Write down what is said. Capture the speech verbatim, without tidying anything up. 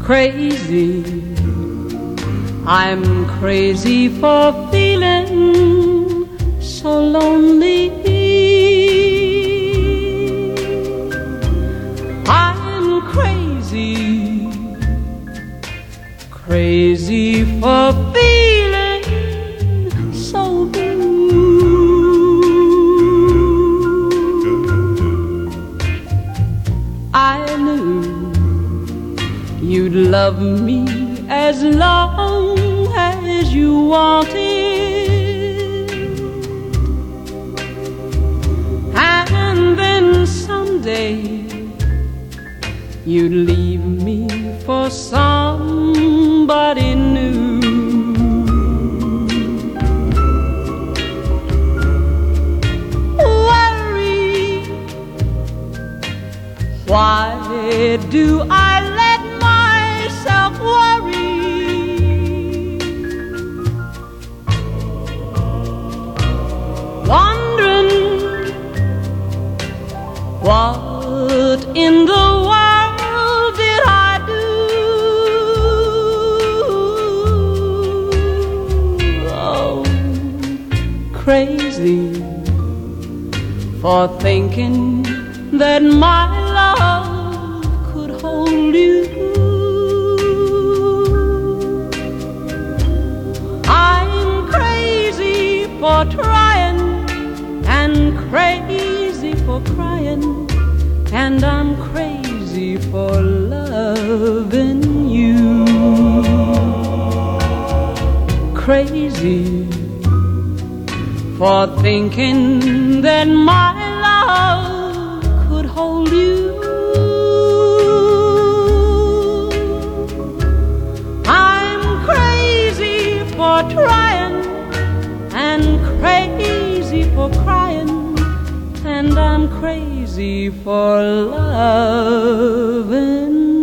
crazy. I'm crazy for feeling so lonely. I'm crazy, crazy for feeling so blue. I knew you'd love me as long as you wanted, and then someday you'd leave me for somebody new. Worry, why do I let myself worry? Wondering what in the world did I do? Oh, crazy for thinking that my love could hold you. I'm crazy for trying and crazy for crying, and I'm crazy for loving you. Crazy for thinking that my love could hold you. I'm crazy for trying and crazy for crying, and I'm crazy for loving